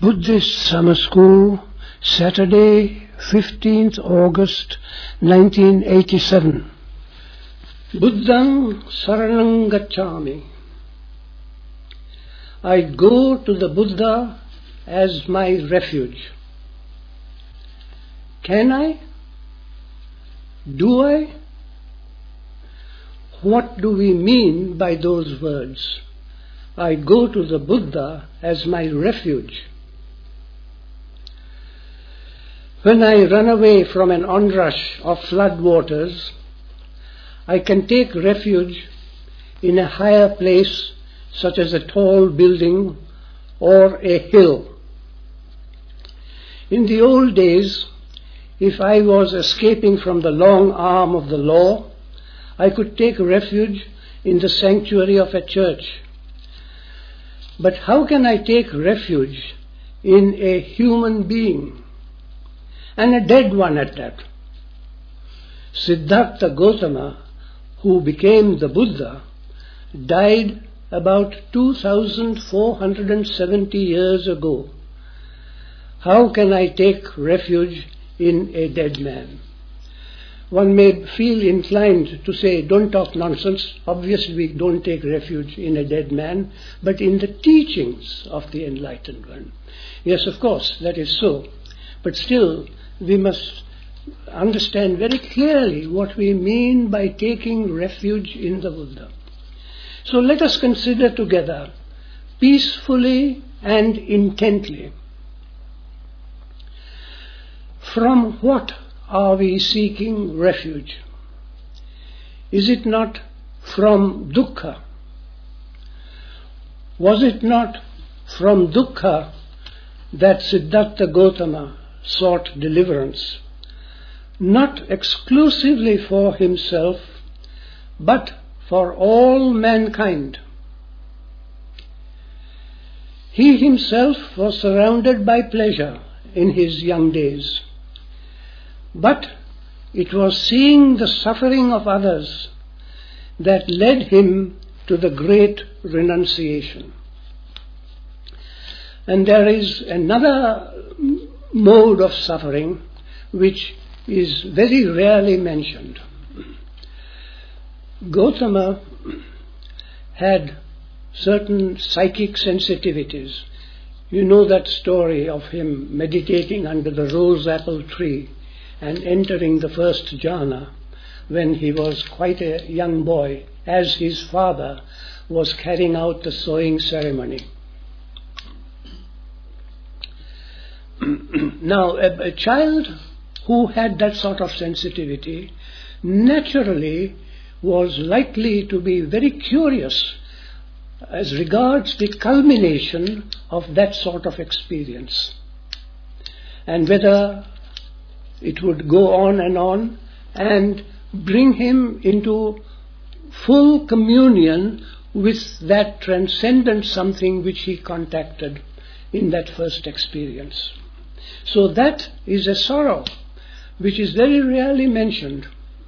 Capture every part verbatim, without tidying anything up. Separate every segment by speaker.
Speaker 1: Buddhist Summer School, Saturday, fifteenth August nineteen eighty-seven. Buddhang Saranang Gacchami. I go to the Buddha as my refuge. Can I? Do I? What do we mean by those words? I go to the Buddha as my refuge. When I run away from an onrush of flood waters, I can take refuge in a higher place, such as a tall building or a hill. In the old days, if I was escaping from the long arm of the law, I could take refuge in the sanctuary of a church. But how can I take refuge in a human being? And a dead one at that. Siddhartha Gautama, who became the Buddha, died about two thousand four hundred seventy years ago. How can I take refuge in a dead man? One may feel inclined to say, don't talk nonsense. Obviously we don't take refuge in a dead man, but in the teachings of the Enlightened One. Yes, of course, that is so. But still, we must understand very clearly what we mean by taking refuge in the Buddha. So let us consider together, peacefully and intently, from what are we seeking refuge? Is it not from dukkha? Was it not from dukkha that Siddhartha Gautama sought deliverance, not exclusively for himself, but for all mankind? He himself was surrounded by pleasure in his young days, but it was seeing the suffering of others that led him to the great renunciation. And there is another mode of suffering which is very rarely mentioned. Gautama had certain psychic sensitivities. You know that story of him meditating under the rose apple tree and entering the first jhana when he was quite a young boy, as his father was carrying out the sowing ceremony. Now, a, a child who had that sort of sensitivity naturally was likely to be very curious as regards the culmination of that sort of experience, and whether it would go on and on and bring him into full communion with that transcendent something which he contacted in that first experience. So that is a sorrow which is very rarely mentioned.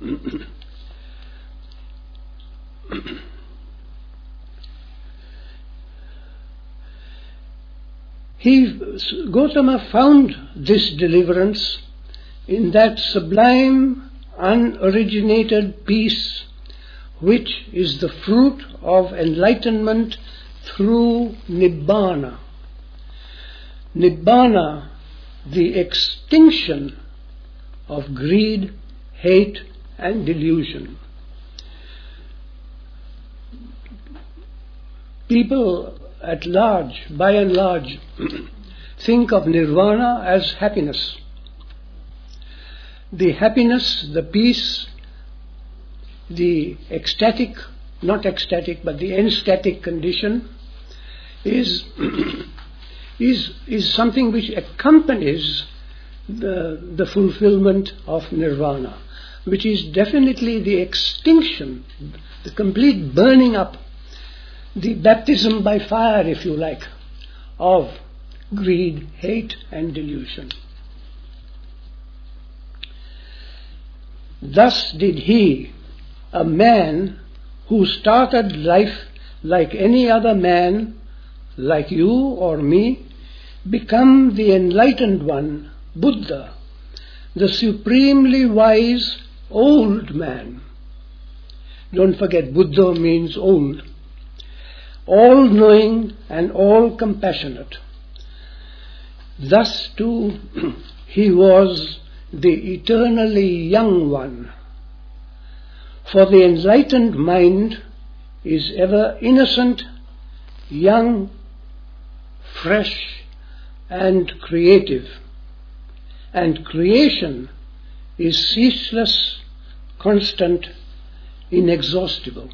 Speaker 1: He, Gautama found this deliverance in that sublime, unoriginated peace which is the fruit of enlightenment through Nibbana. Nibbana, the extinction of greed, hate and delusion. People at large, by and large, think of nirvana as happiness. The happiness, the peace, the ecstatic, not ecstatic, but the ecstatic condition is is is something which accompanies the, the fulfillment of nirvana, which is definitely the extinction, the complete burning up, the baptism by fire, if you like, of greed, hate and delusion. Thus did he, a man who started life like any other man, like you or me, become the enlightened one, Buddha, the supremely wise old man. Don't forget, Buddha means old. All-knowing and all-compassionate. Thus too he was the eternally young one. For the enlightened mind is ever innocent, young, fresh and creative. And creation is ceaseless, constant, inexhaustible.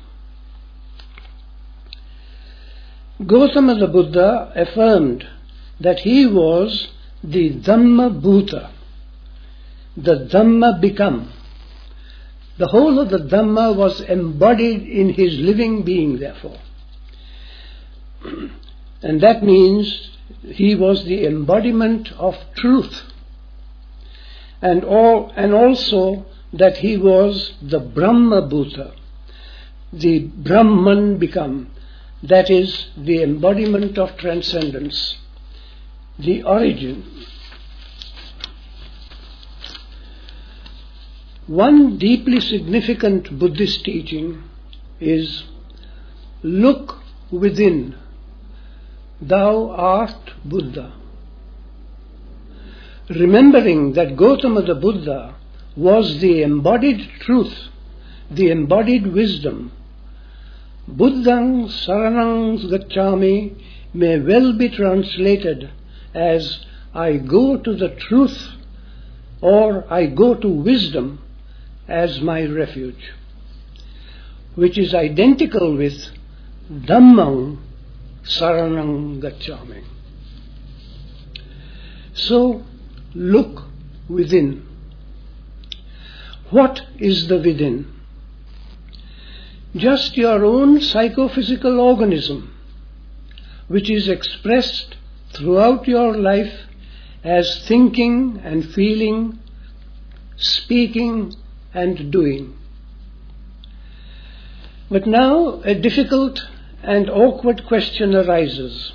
Speaker 1: Gautama the Buddha affirmed that he was the Dhamma Bhuta, the Dhamma become. The whole of the Dhamma was embodied in his living being, therefore. And that means he was the embodiment of truth. And, all, and also that he was the Brahma Bhuta, the Brahman become. That is the embodiment of transcendence, the origin. One deeply significant Buddhist teaching is, look within, thou art Buddha. Remembering that Gautama the Buddha was the embodied truth, the embodied wisdom, Buddhang Saranang Gacchami may well be translated as I go to the truth or I go to wisdom as my refuge, which is identical with Dhammang Saranang Gacchami. So, look within. What is the within? Just your own psychophysical organism, which is expressed throughout your life as thinking and feeling, speaking and doing. But now a difficult and awkward question arises.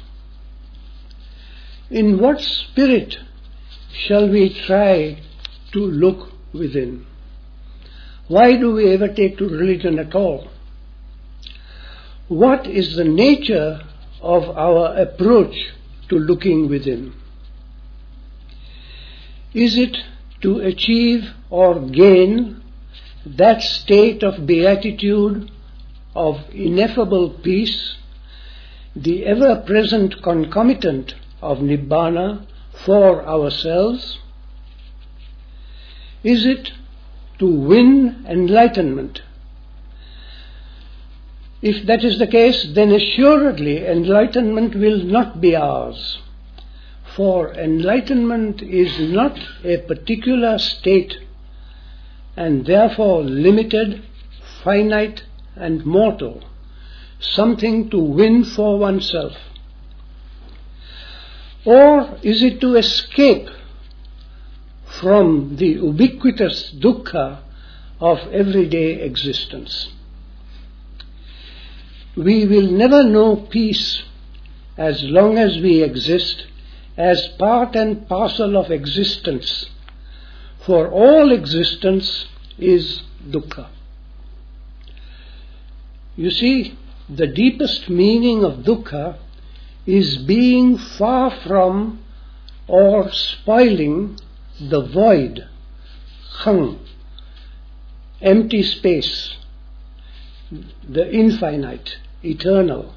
Speaker 1: In what spirit shall we try to look within? Why do we ever take to religion at all? What is the nature of our approach to looking within? Is it to achieve or gain that state of beatitude, of ineffable peace, the ever-present concomitant of Nibbana for ourselves? Is it to win enlightenment? If that is the case, then assuredly enlightenment will not be ours. For enlightenment is not a particular state, and therefore limited, finite and mortal, something to win for oneself. Or is it to escape from the ubiquitous dukkha of everyday existence? We will never know peace as long as we exist as part and parcel of existence, for all existence is dukkha. You see, the deepest meaning of dukkha is being far from or spoiling the void, khang, empty space, the infinite, eternal.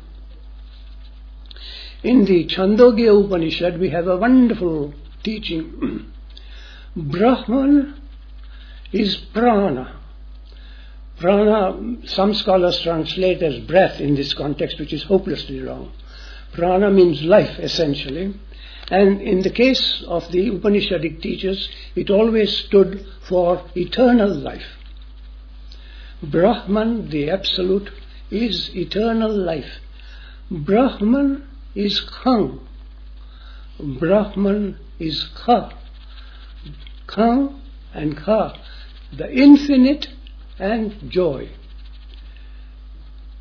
Speaker 1: In the Chandogya Upanishad we have a wonderful teaching. Brahman is prana. Prana, some scholars translate as breath in this context, which is hopelessly wrong. Prana means life, essentially. And in the case of the Upanishadic teachers, it always stood for eternal life. Brahman, the Absolute, is eternal life. Brahman is Khang. Brahman is Kha. Khang and Kha, the infinite and joy.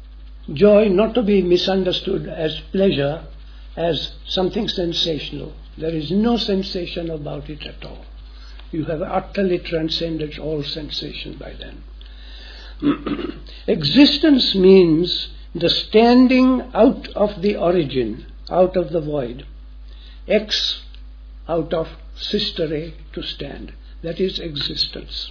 Speaker 1: Joy not to be misunderstood as pleasure, as something sensational. There is no sensation about it at all. You have utterly transcended all sensation by then. Existence means the standing out of the origin, out of the void. Ex, out of sistere, to stand. That is existence.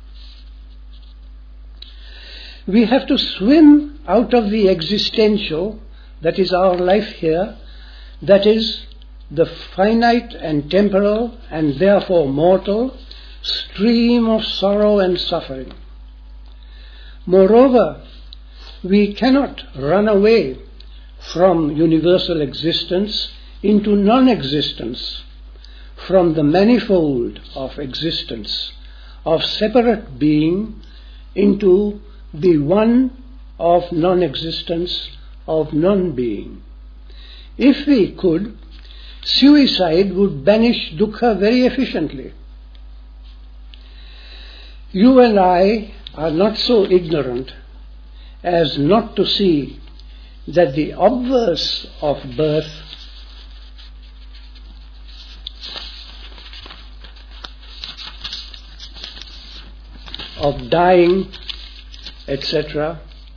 Speaker 1: We have to swim out of the existential, that is our life here, that is the finite and temporal and therefore mortal stream of sorrow and suffering. Moreover, we cannot run away from universal existence into non-existence, from the manifold of existence, of separate being, into the one of non-existence, of non-being. If we could, suicide would banish dukkha very efficiently. You and I are not so ignorant as not to see that the obverse of birth of dying, et cetera,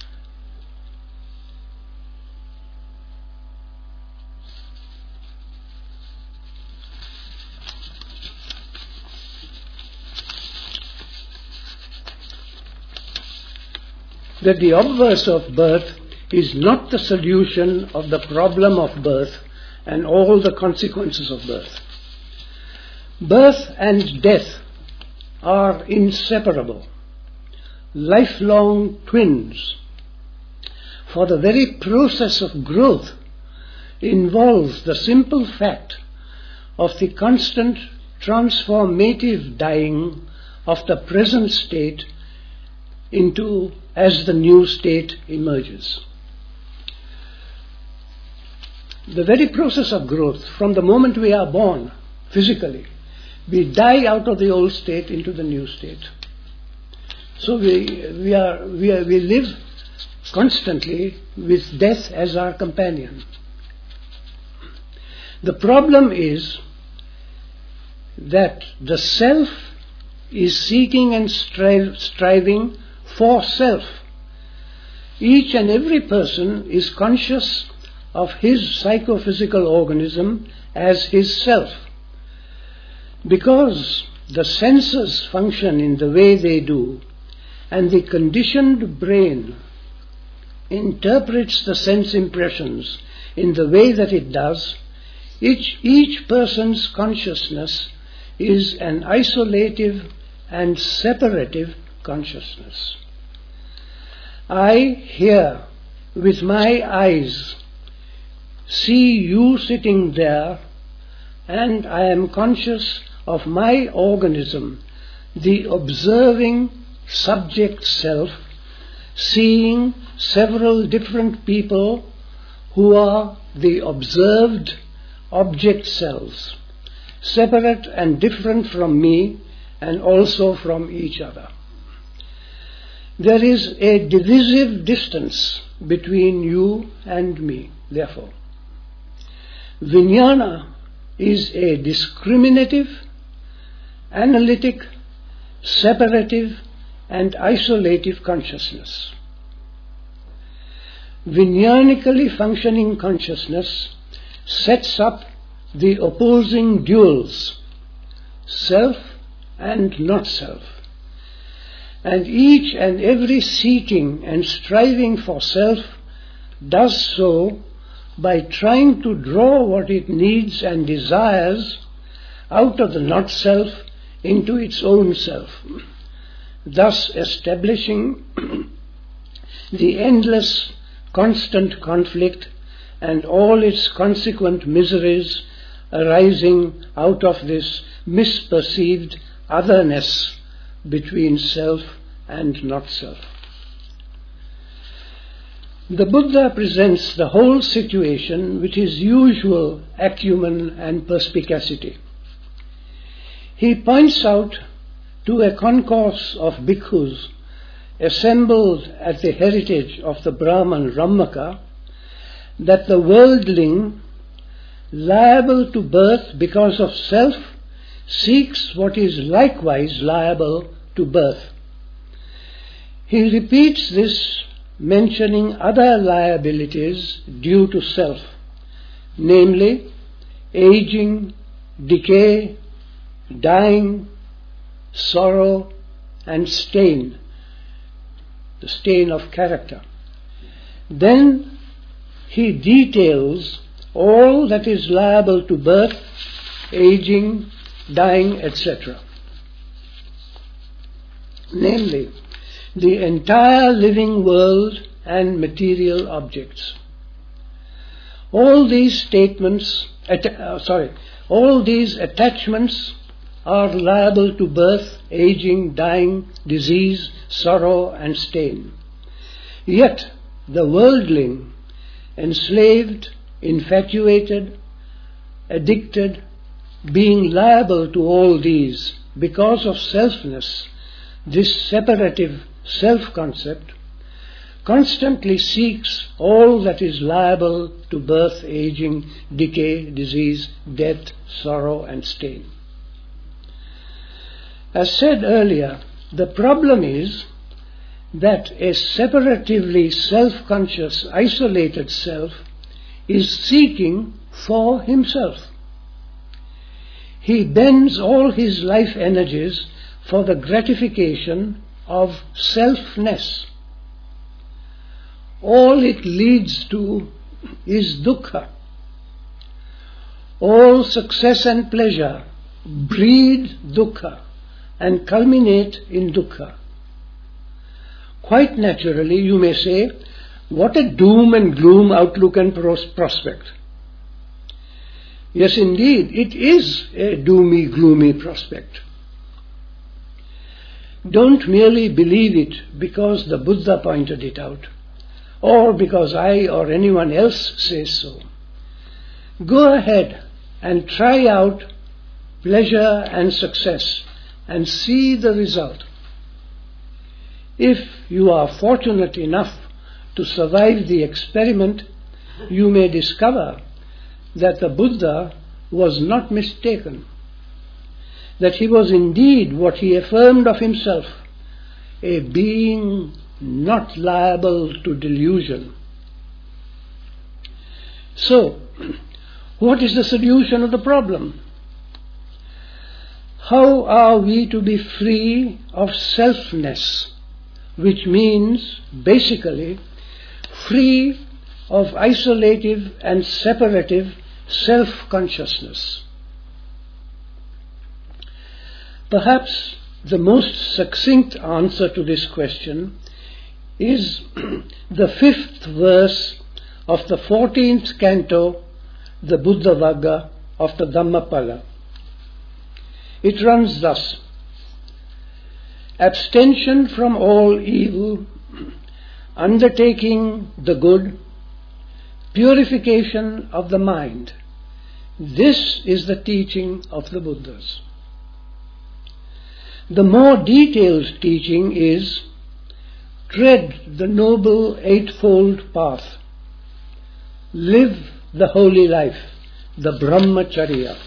Speaker 1: that the obverse of birth is not the solution of the problem of birth and all the consequences of birth. Birth and death are inseparable, lifelong twins. For the very process of growth involves the simple fact of the constant transformative dying of the present state into as the new state emerges. The very process of growth, from the moment we are born physically, we die out of the old state into the new state. So we we are we are, we live constantly with death as our companion. The problem is that the self is seeking and strive, striving for self. Each and every person is conscious of his psychophysical organism as his self. Because the senses function in the way they do, and the conditioned brain interprets the sense impressions in the way that it does, each, each person's consciousness is an isolative and separative consciousness. I here, with my eyes, see you sitting there, and I am conscious of my organism, the observing subject self, seeing several different people who are the observed object selves, separate and different from me and also from each other. There is a divisive distance between you and me, therefore. Vijnana is a discriminative, analytic, separative and isolative consciousness. Vijnanically functioning consciousness sets up the opposing duals, self and not self. And each and every seeking and striving for self does so by trying to draw what it needs and desires out of the not self into its own self, thus establishing the endless, constant conflict and all its consequent miseries arising out of this misperceived otherness between self and not self. The Buddha presents the whole situation with his usual acumen and perspicacity. He points out to a concourse of bhikkhus assembled at the heritage of the Brahman Rammaka that the worldling liable to birth because of self, seeks what is likewise liable to birth. He repeats this, mentioning other liabilities due to self, namely aging, decay, dying, sorrow, and stain, the stain of character. Then he details all that is liable to birth, aging, dying, et cetera. Namely, the entire living world and material objects. All these statements, att- uh, sorry, all these attachments are liable to birth, aging, dying, disease, sorrow, and stain. Yet the worldling, enslaved, infatuated, addicted, being liable to all these because of selfness, this separative self-concept, constantly seeks all that is liable to birth, aging, decay, disease, death, sorrow, and stain. As said earlier, the problem is that a separatively self-conscious, isolated self is seeking for himself. He bends all his life energies for the gratification of selfness. All it leads to is dukkha. All success and pleasure breed dukkha and culminate in dukkha. Quite naturally, you may say, what a doom and gloom outlook and pros- prospect. Yes, indeed, it is a doomy, gloomy prospect. Don't merely believe it because the Buddha pointed it out, or because I or anyone else says so. Go ahead and try out pleasure and success and see the result. If you are fortunate enough to survive the experiment, you may discover that the Buddha was not mistaken, that he was indeed what he affirmed of himself, a being not liable to delusion. So, what is the solution of the problem? How are we to be free of selfness, which means, basically, free of isolative and separative self-consciousness? Perhaps the most succinct answer to this question is the fifth verse of the fourteenth canto, the Buddha Vagga of the Dhammapala. It runs thus: abstention from all evil, undertaking the good, purification of the mind. This is the teaching of the Buddhas. The more detailed teaching is, tread the noble eightfold path, live the holy life, the Brahmacharya.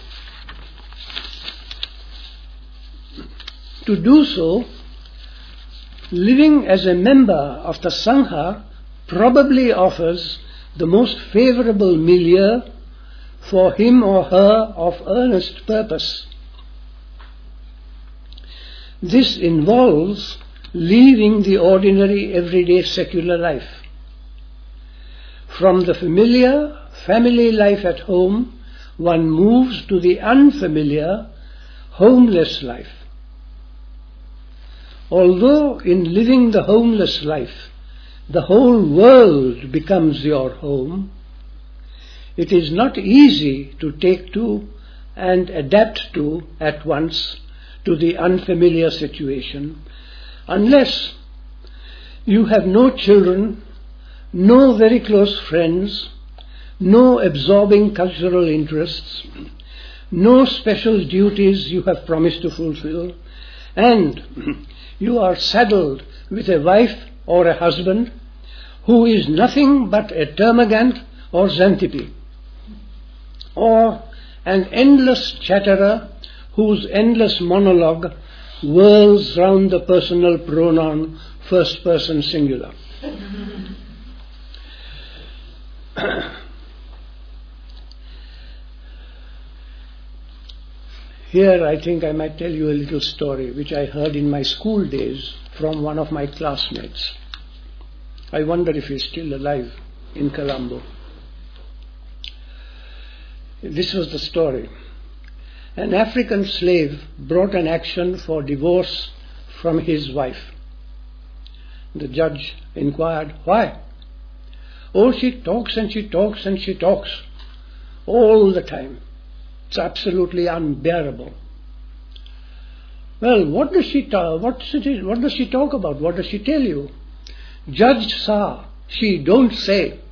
Speaker 1: To do so, living as a member of the Sangha probably offers the most favorable milieu for him or her of earnest purpose. This involves leaving the ordinary everyday secular life. From the familiar family life at home, one moves to the unfamiliar homeless life. Although in living the homeless life, the whole world becomes your home, it is not easy to take to and adapt to at once to the unfamiliar situation, unless you have no children, no very close friends, no absorbing cultural interests, no special duties you have promised to fulfill, and you are saddled with a wife or a husband who is nothing but a termagant or xantippe. or an endless chatterer whose endless monologue whirls round the personal pronoun first person singular. Here I think I might tell you a little story which I heard in my school days from one of my classmates. I wonder if he's still alive in Colombo. This was the story. An African slave brought an action for divorce from his wife. The judge inquired, why? Oh, she talks and she talks and she talks all the time. It's absolutely unbearable. Well, what does she talk? What, what does she talk about? What does she tell you? Judge Sir, she don't say.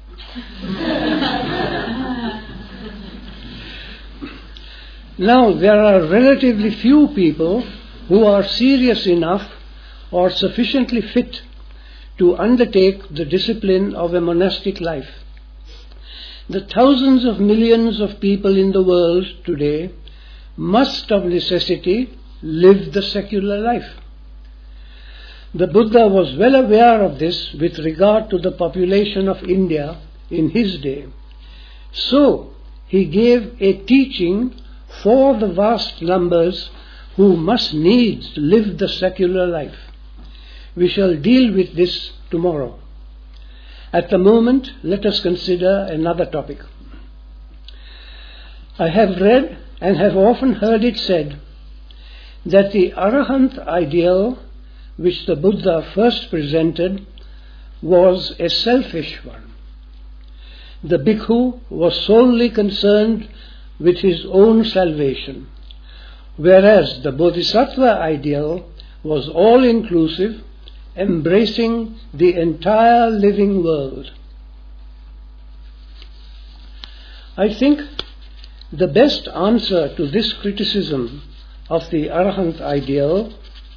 Speaker 1: Now, there are relatively few people who are serious enough or sufficiently fit to undertake the discipline of a monastic life. The thousands of millions of people in the world today must of necessity live the secular life. The Buddha was well aware of this with regard to the population of India in his day. So, he gave a teaching for the vast numbers who must needs live the secular life. We shall deal with this tomorrow. At the moment, let us consider another topic. I have read and have often heard it said that the Arahant ideal which the Buddha first presented was a selfish one. The bhikkhu was solely concerned with his own salvation, whereas the Bodhisattva ideal was all-inclusive, embracing the entire living world. I think the best answer to this criticism of the Arahant ideal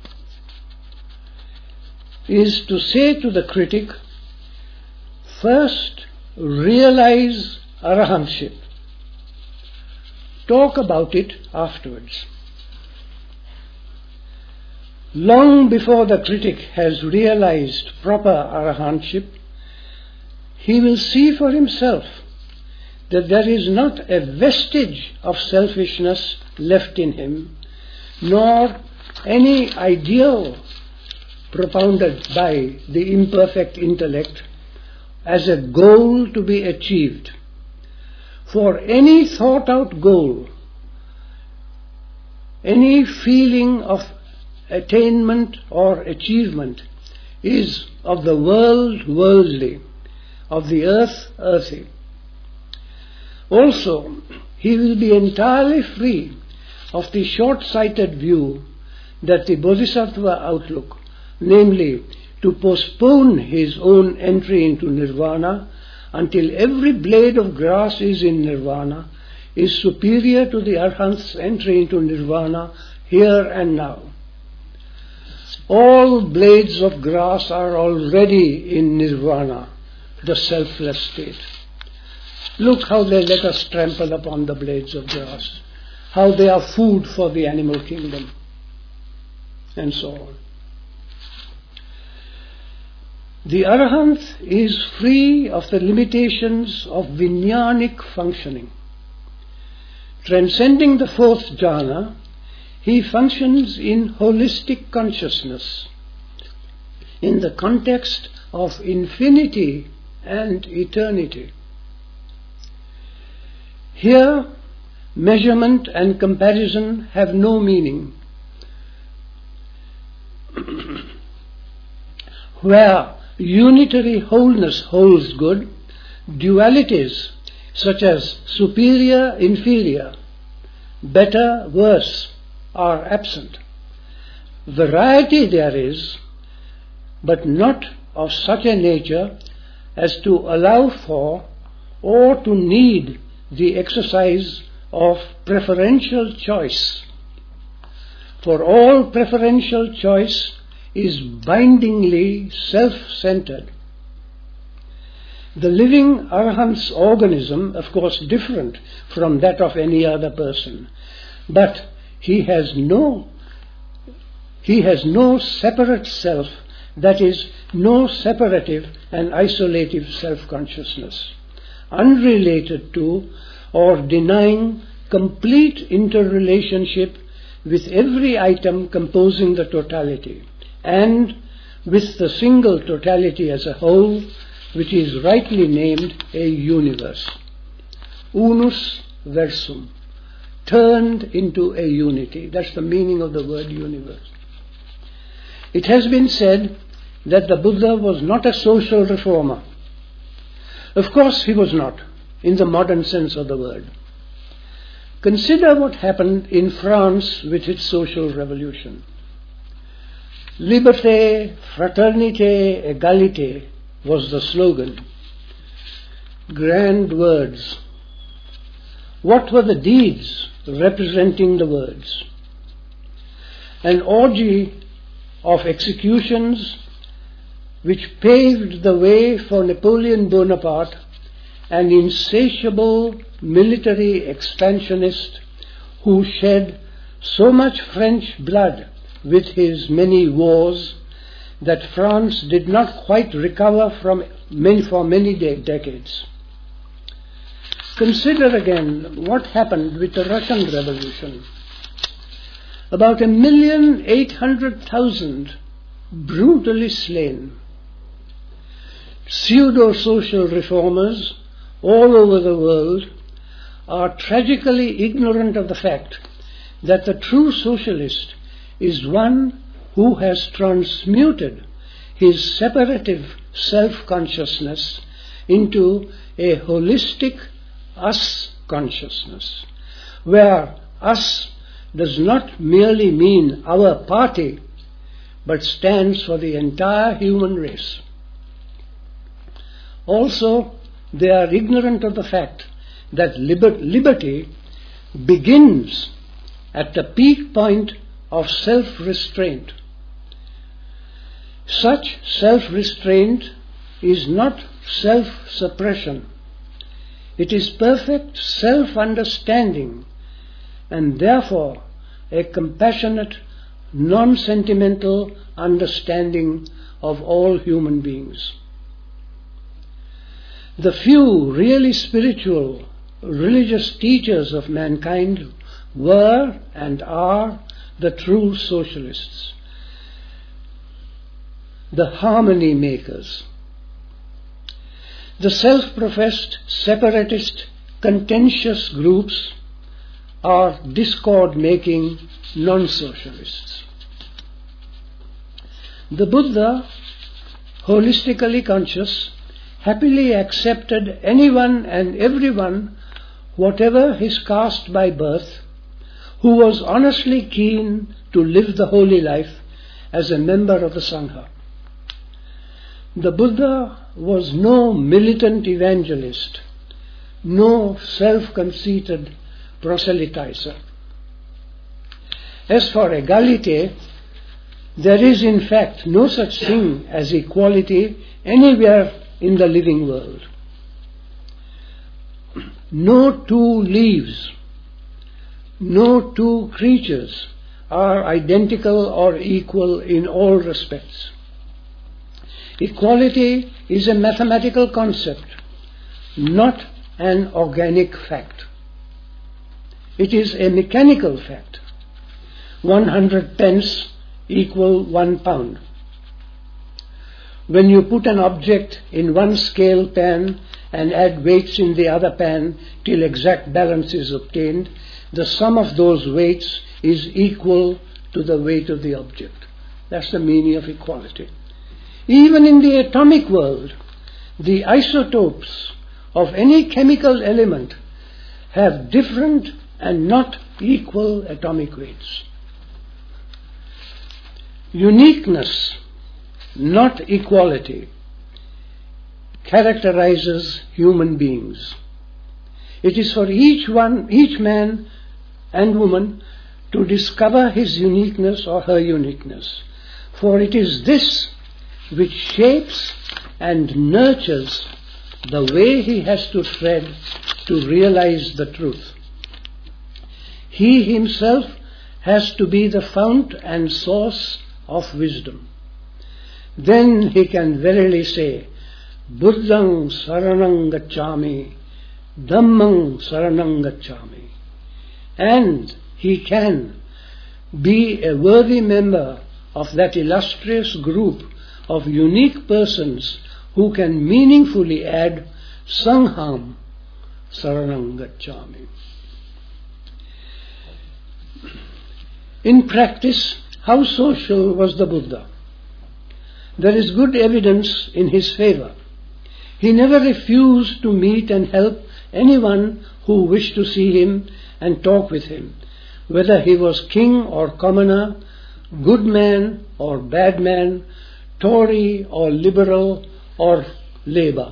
Speaker 1: is to say to the critic, first realize Arahantship. Talk about it afterwards. Long before the critic has realized proper Arahantship, he will see for himself that there is not a vestige of selfishness left in him, nor any ideal propounded by the imperfect intellect as a goal to be achieved. For any thought-out goal, any feeling of attainment or achievement is of the world worldly, of the earth earthy. Also, he will be entirely free of the short-sighted view that the Bodhisattva outlook, namely to postpone his own entry into nirvana until every blade of grass is in nirvana, is superior to the Arhant's entry into nirvana here and now. All blades of grass are already in nirvana, the selfless state. Look how they let us trample upon the blades of grass, how they are food for the animal kingdom, and so on. The Arahant is free of the limitations of Vijnanic functioning. Transcending the fourth jhana, he functions in holistic consciousness, in the context of infinity and eternity. Here, measurement and comparison have no meaning. Where unitary wholeness holds good, dualities such as superior, inferior, better, worse, are absent. Variety there is, but not of such a nature as to allow for or to need the exercise of preferential choice. For all preferential choice is bindingly self-centered. The living Arhat's organism, of course, different from that of any other person, but he has no, he has no separate self, that is, no separative and isolative self-consciousness, unrelated to or denying complete interrelationship with every item composing the totality, and with the single totality as a whole, which is rightly named a universe. Unus versum, turned into a unity. That's the meaning of the word universe. It has been said that the Buddha was not a social reformer. Of course he was not, in the modern sense of the word. Consider what happened in France with its social revolution. Liberté, fraternité, égalité was the slogan. Grand words. What were the deeds representing the words? An orgy of executions which paved the way for Napoleon Bonaparte, an insatiable military expansionist who shed so much French blood with his many wars that France did not quite recover from many, for many de- decades. Consider again what happened with the Russian Revolution. About a million eight hundred thousand brutally slain. Pseudo-social reformers all over the world are tragically ignorant of the fact that the true socialist is one who has transmuted his separative self-consciousness into a holistic us consciousness, where us does not merely mean our party, but stands for the entire human race. Also, they are ignorant of the fact that liber- liberty begins at the peak point of self-restraint. Such self-restraint is not self-suppression. It is perfect self-understanding, and therefore a compassionate, non-sentimental understanding of all human beings. The few really spiritual, religious teachers of mankind were and are the true socialists, the harmony makers. The self-professed separatist, contentious groups are discord-making non-socialists. The Buddha, holistically conscious, happily accepted anyone and everyone, whatever his caste by birth, who was honestly keen to live the holy life as a member of the Sangha. The Buddha was no militant evangelist, no self-conceited proselytizer. As for equality, there is in fact no such thing as equality anywhere in the living world. No two leaves, no two creatures are identical or equal in all respects. Equality is a mathematical concept, not an organic fact. It is a mechanical fact. one hundred pence equal one pound. When you put an object in one scale pan and add weights in the other pan till exact balance is obtained, the sum of those weights is equal to the weight of the object. That's the meaning of equality. Even in the atomic world, the isotopes of any chemical element have different and not equal atomic weights. Uniqueness, not equality, characterizes human beings. It is for each one, each man and woman to discover his uniqueness or her uniqueness. For it is this which shapes and nurtures the way he has to tread to realize the truth. He himself has to be the fount and source of wisdom. Then he can verily say, Buddhang saranang gacchami, Dhammang saranang gacchami. And he can be a worthy member of that illustrious group of unique persons who can meaningfully add Sangham saranang gacchami. In practice, how social was the Buddha? There is good evidence in his favor. He never refused to meet and help anyone who wished to see him and talk with him, whether he was king or commoner, good man or bad man, Tory or liberal or Labour.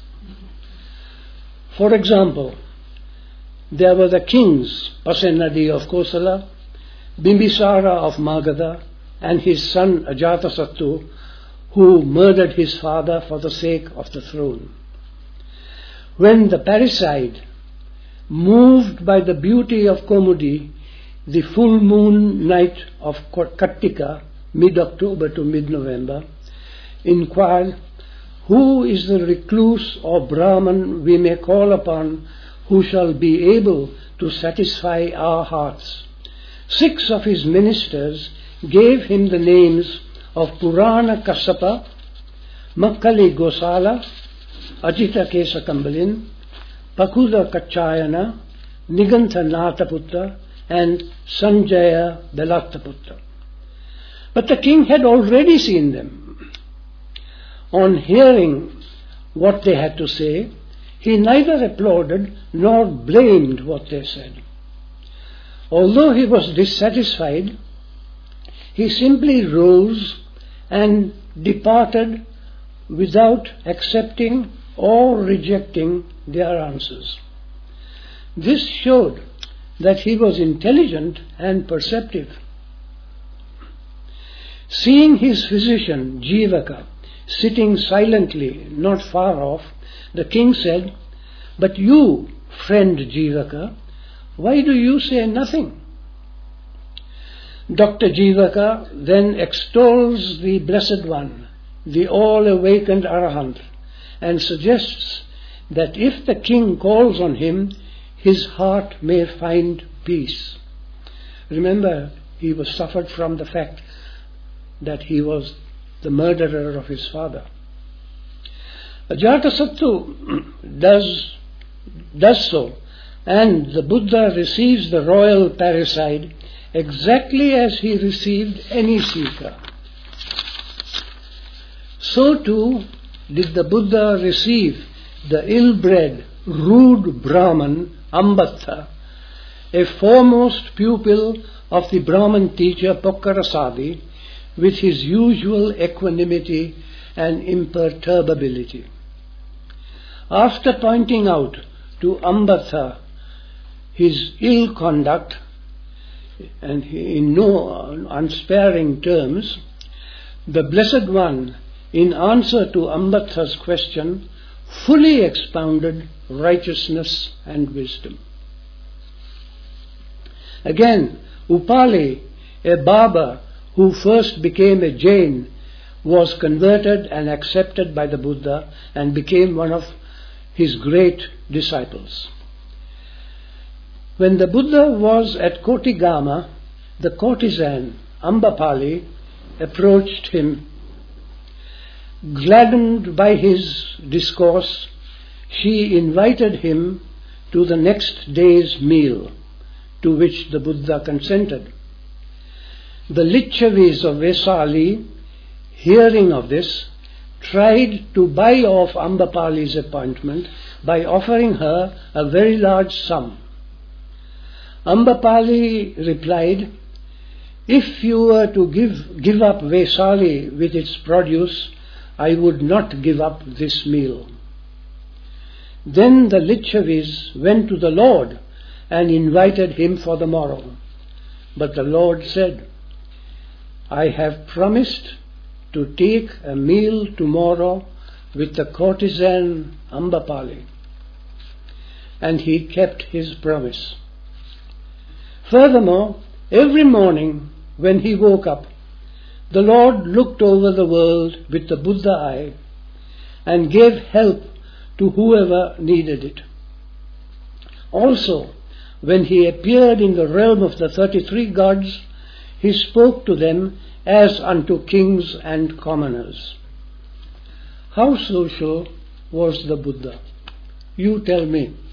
Speaker 1: For example, there were the kings, Pasenadi of Kosala, Bimbisara of Magadha, and his son Ajatasattu, who murdered his father for the sake of the throne. When the parricide, moved by the beauty of Komudi, the full moon night of Kartika, mid-October to mid-November, inquired, who is the recluse or Brahman we may call upon who shall be able to satisfy our hearts? Six of his ministers gave him the names of Purana Kassapa, Makkali Gosala, Ajita Kesa Kambalin, Pakuda Kachayana, Nigantha Nathaputra, and Sanjaya Belattaputra. But the king had already seen them. On hearing what they had to say, he neither applauded nor blamed what they said. Although he was dissatisfied, he simply rose and departed without accepting or rejecting their answers. This showed that he was intelligent and perceptive. Seeing his physician, Jivaka, sitting silently not far off, the king said, "But you, friend Jivaka, why do you say nothing?" Doctor Jivaka then extols the Blessed One, the all-awakened Arahant, and suggests that if the king calls on him, his heart may find peace. Remember, he was suffered from the fact that he was the murderer of his father. Ajatasattu does, does so, and the Buddha receives the royal parricide exactly as he received any seeker. So too did the Buddha receive the ill-bred, rude Brahman Ambattha, a foremost pupil of the Brahman teacher Pokkarasadi, with his usual equanimity and imperturbability. After pointing out to Ambattha his ill conduct, and in no unsparing terms, the Blessed One, in answer to Ambattha's question, fully expounded righteousness and wisdom. Again, Upali, a barber who first became a Jain, was converted and accepted by the Buddha and became one of his great disciples. When the Buddha was at Kotigama, the courtesan Ambapali approached him. Gladdened by his discourse, she invited him to the next day's meal, to which the Buddha consented. The Lichavis of Vesali, hearing of this, tried to buy off Ambapali's appointment by offering her a very large sum. Ambapali replied, "If you were to give, give up Vesali with its produce, I would not give up this meal." Then the Lichavis went to the Lord and invited him for the morrow. But the Lord said, "I have promised to take a meal tomorrow with the courtesan Ambapali, and he kept his promise. Furthermore, every morning when he woke up, the Lord looked over the world with the Buddha eye and gave help to whoever needed it. Also, when he appeared in the realm of the thirty-three gods, he spoke to them as unto kings and commoners. How social was the Buddha? You tell me.